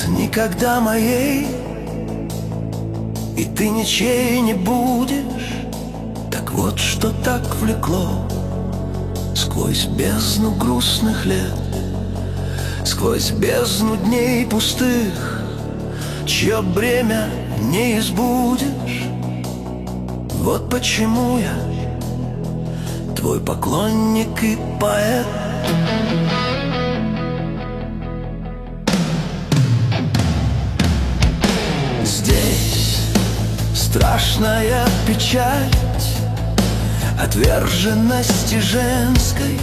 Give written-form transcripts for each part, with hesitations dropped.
никогда моей, и ты ничей не будешь. Так вот, что так влекло сквозь бездну грустных лет, сквозь бездну дней пустых, чье бремя не избудешь. Вот почему я твой поклонник и поэт. Здесь страшная печать отверженности женской,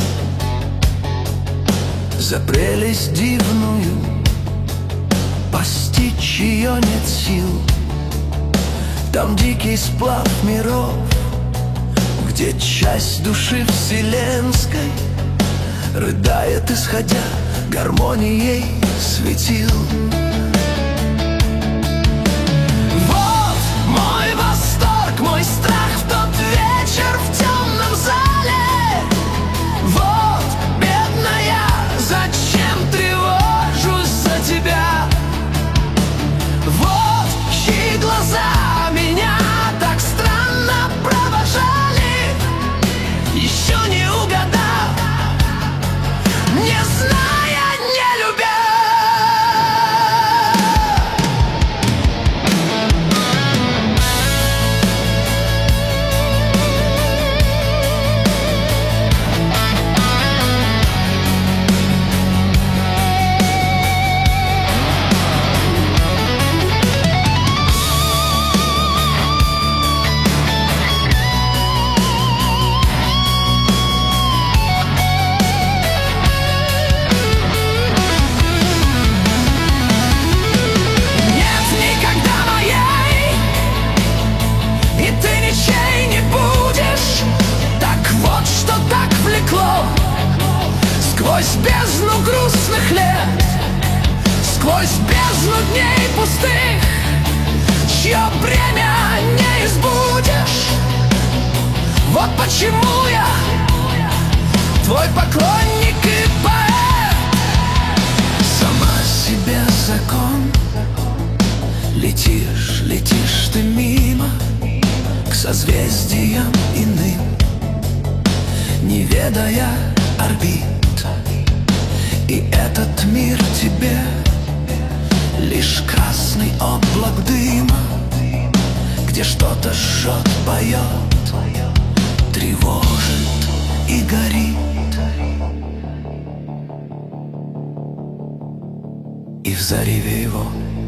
за прелесть дивную постичь ее нет сил. Там дикий сплав миров, где часть души вселенской рыдает, исходя гармонией светил. Вот мой восторг, мой страх в тот вечер в темном зале. Вот, бедная, зачем тревожусь за тебя? Вот чьи глаза меня так странно провожали, еще не угадав, не зная, не любя. Сквозь бездну грустных лет, сквозь бездну дней пустых, чье бремя не избудешь. Вот почему я твой поклонник и поэт. Сама себе закон, летишь, летишь ты мимо к созвездиям иным, не ведая орбит. И этот мир тебе лишь красный облак дыма, где что-то жжет, поет, тревожит и горит. И в зареве его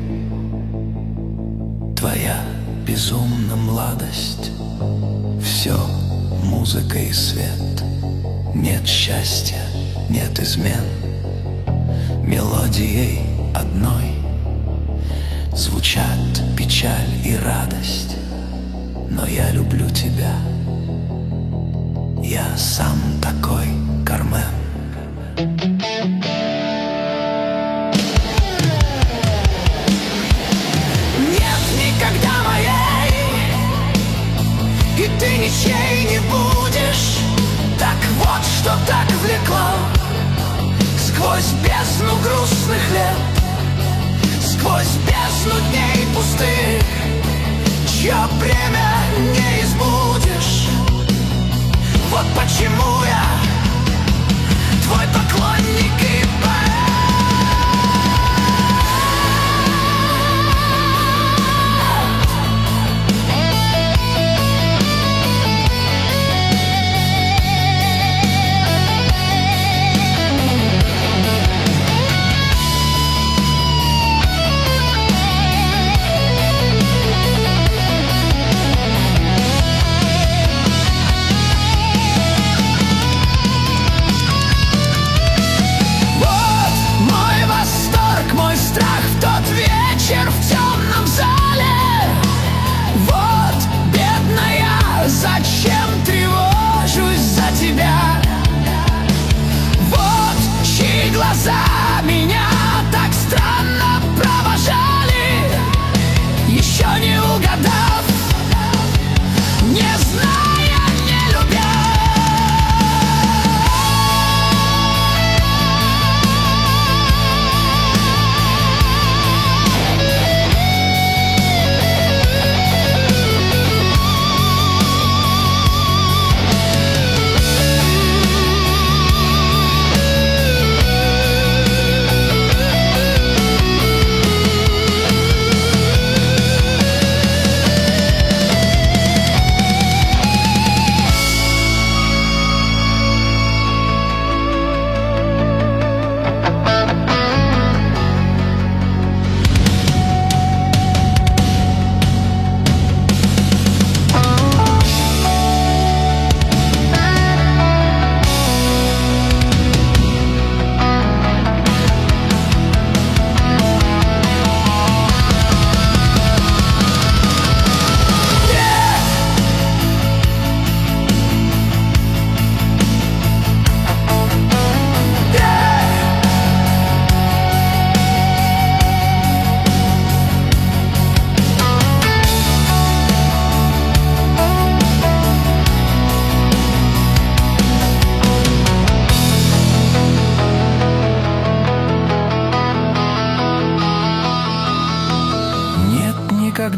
твоя безумная младость. Все музыка и свет, нет счастья, нет измен. Мелодией одной звучат печаль и радость. Но я люблю тебя, я сам такой, Кармен. Нет никогда моей, и ты ничей не будешь. Так вот, что так влекло сквозь бездну грустных лет, сквозь бездну дней пустых, чье бремя не избудешь. Вот почему я твой поклонник и поэт.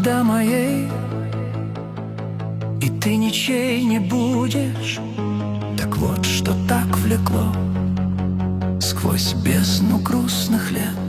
никогда моей, и ты ничей не будешь. Так вот, что так влекло сквозь бездну грустных лет.